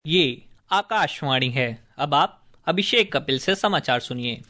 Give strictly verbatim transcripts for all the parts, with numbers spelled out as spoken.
ये आकाशवाणी है। अब आप अभिषेक कपिल से समाचार सुनिए।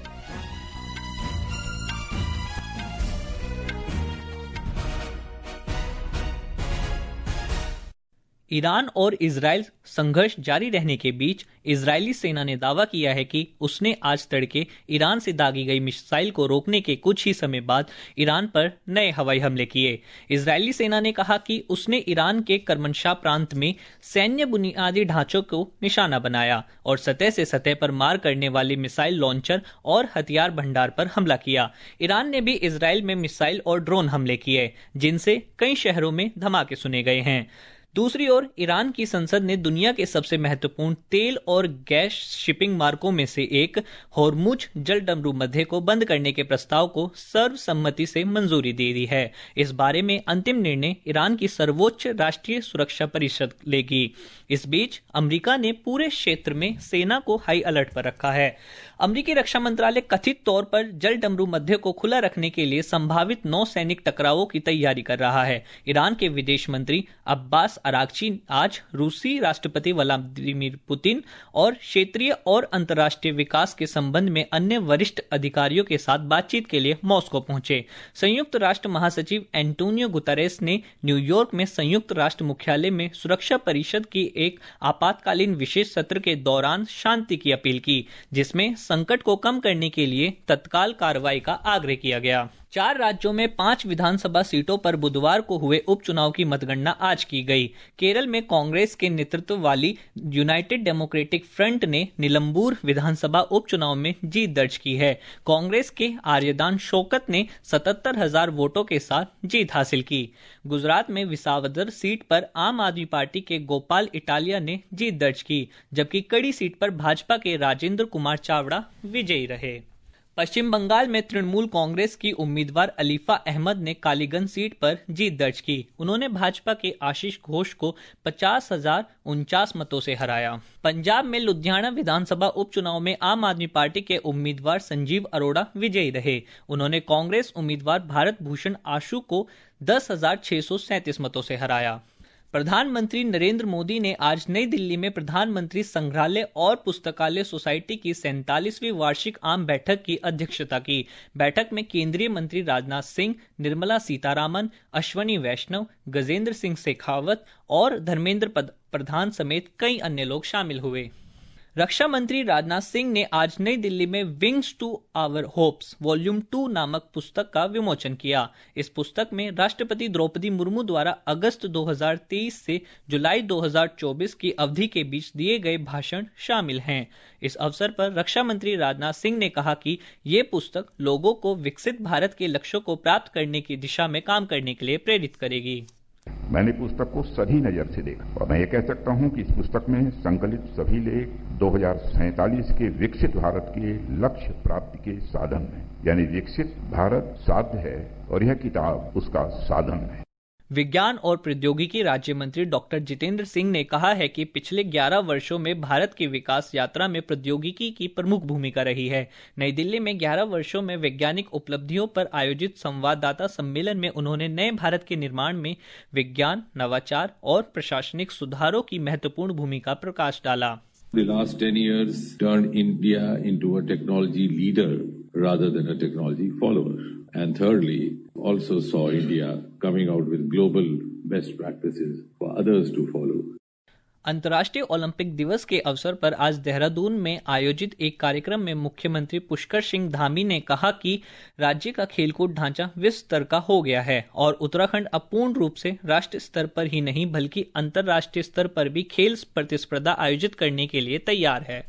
ईरान और इजराइल संघर्ष जारी रहने के बीच इजरायली सेना ने दावा किया है कि उसने आज तड़के ईरान से दागी गई मिसाइल को रोकने के कुछ ही समय बाद ईरान पर नए हवाई हमले किए। इजरायली सेना ने कहा कि उसने ईरान के करमनशाह प्रांत में सैन्य बुनियादी ढांचों को निशाना बनाया और सतह से सतह पर मार करने वाली मिसाइल लॉन्चर और हथियार भंडार पर हमला किया। ईरान ने भी इजराइल में मिसाइल और ड्रोन हमले किए, जिनसे कई शहरों में धमाके सुने गए हैं। दूसरी ओर ईरान की संसद ने दुनिया के सबसे महत्वपूर्ण तेल और गैस शिपिंग मार्गों में से एक होर्मुज जलडमरू मध्य को बंद करने के प्रस्ताव को सर्वसम्मति से मंजूरी दे दी है। इस बारे में अंतिम निर्णय ईरान की सर्वोच्च राष्ट्रीय सुरक्षा परिषद लेगी। इस बीच अमेरिका ने पूरे क्षेत्र में सेना को हाई अलर्ट पर रखा है। अमेरिकी रक्षा मंत्रालय कथित तौर पर जलडमरू मध्य को खुला रखने के लिए संभावित नौ सैनिक टकरावों की तैयारी कर रहा है। ईरान के विदेश मंत्री अब्बास अरागची आज रूसी राष्ट्रपति व्लादिमीर पुतिन और क्षेत्रीय और अंतर्राष्ट्रीय विकास के संबंध में अन्य वरिष्ठ अधिकारियों के साथ बातचीत के लिए मॉस्को पहुंचे। संयुक्त राष्ट्र महासचिव एंटोनियो गुतेरेस ने न्यूयॉर्क में संयुक्त राष्ट्र मुख्यालय में सुरक्षा परिषद की एक आपातकालीन विशेष सत्र के दौरान शांति की अपील की, जिसमें संकट को कम करने के लिए तत्काल कार्रवाई का आग्रह किया गया। चार राज्यों में पांच विधानसभा सीटों पर बुधवार को हुए उपचुनाव की मतगणना आज की गई। केरल में कांग्रेस के नेतृत्व वाली यूनाइटेड डेमोक्रेटिक फ्रंट ने निलंबूर विधानसभा उपचुनाव में जीत दर्ज की है। कांग्रेस के आर्यदान शौकत ने सतहत्तर हजार वोटों के साथ जीत हासिल की। गुजरात में विसावदर सीट पर आम आदमी पार्टी के गोपाल इटालिया ने जीत दर्ज की, जबकि कड़ी सीट पर भाजपा के राजेंद्र कुमार चावड़ा विजयी रहे। पश्चिम बंगाल में तृणमूल कांग्रेस की उम्मीदवार अलीफा अहमद ने कालीगंज सीट पर जीत दर्ज की। उन्होंने भाजपा के आशीष घोष को पचास हजार उनचास मतों से हराया। पंजाब में लुधियाना विधानसभा उपचुनाव में आम आदमी पार्टी के उम्मीदवार संजीव अरोड़ा विजयी रहे। उन्होंने कांग्रेस उम्मीदवार भारत भूषण आशु को दस हजार छह सौ सैंतीस मतों से हराया। प्रधानमंत्री नरेंद्र मोदी ने आज नई दिल्ली में प्रधानमंत्री संग्रहालय और पुस्तकालय सोसाइटी की सैंतालीसवीं वार्षिक आम बैठक की अध्यक्षता की। बैठक में केंद्रीय मंत्री राजनाथ सिंह, निर्मला सीतारामन, अश्वनी वैष्णव, गजेंद्र सिंह शेखावत और धर्मेंद्र प्रधान समेत कई अन्य लोग शामिल हुए। रक्षा मंत्री राजनाथ सिंह ने आज नई दिल्ली में wings to our hopes volume two नामक पुस्तक का विमोचन किया। इस पुस्तक में राष्ट्रपति द्रौपदी मुर्मू द्वारा अगस्त दो हज़ार तेईस से जुलाई दो हज़ार चौबीस की अवधि के बीच दिए गए भाषण शामिल हैं। इस अवसर पर रक्षा मंत्री राजनाथ सिंह ने कहा कि ये पुस्तक लोगों को विकसित भारत के लक्ष्यों को प्राप्त करने की दिशा में काम करने के लिए प्रेरित करेगी। मैंने पुस्तक को सही नजर से देखा और मैं ये कह सकता हूं कि इस पुस्तक में संकलित सभी लेख दो हज़ार सैंतालीस के विकसित भारत के लक्ष्य प्राप्ति के साधन हैं। यानी विकसित भारत साध्य है और यह किताब उसका साधन है। विज्ञान और प्रौद्योगिकी राज्य मंत्री डॉक्टर जितेंद्र सिंह ने कहा है कि पिछले ग्यारह वर्षों में भारत की विकास यात्रा में प्रौद्योगिकी की प्रमुख भूमिका रही है। नई दिल्ली में ग्यारह वर्षों में वैज्ञानिक उपलब्धियों पर आयोजित संवाददाता सम्मेलन में उन्होंने नए भारत के निर्माण में विज्ञान, नवाचार और प्रशासनिक सुधारों की महत्वपूर्ण भूमिका पर प्रकाश डाला। The last ten years turned India into a technology leader rather than a technology follower. And thirdly, also saw India coming out with global best practices for others to follow. अंतर्राष्ट्रीय ओलंपिक दिवस के अवसर पर आज देहरादून में आयोजित एक कार्यक्रम में मुख्यमंत्री पुष्कर सिंह धामी ने कहा कि राज्य का खेलकूद ढांचा विश्व स्तर का हो गया है और उत्तराखंड अब पूर्ण रूप से राष्ट्रीय स्तर पर ही नहीं बल्कि अंतर्राष्ट्रीय स्तर पर भी खेल प्रतिस्पर्धा आयोजित करने के लिए तैयार है।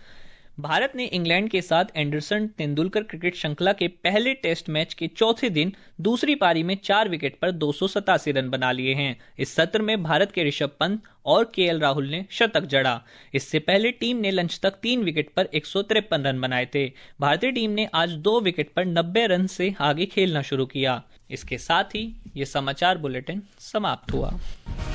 भारत ने इंग्लैंड के साथ एंडरसन तेंदुलकर क्रिकेट श्रृंखला के पहले टेस्ट मैच के चौथे दिन दूसरी पारी में चार विकेट पर दो सौ सतासी रन बना लिए हैं। इस सत्र में भारत के ऋषभ पंत और के एल राहुल ने शतक जड़ा। इससे पहले टीम ने लंच तक तीन विकेट पर एक सौ तिरपन रन बनाए थे। भारतीय टीम ने आज दो विकेट पर नब्बे रन से आगे खेलना शुरू किया। इसके साथ ही ये समाचार बुलेटिन समाप्त हुआ।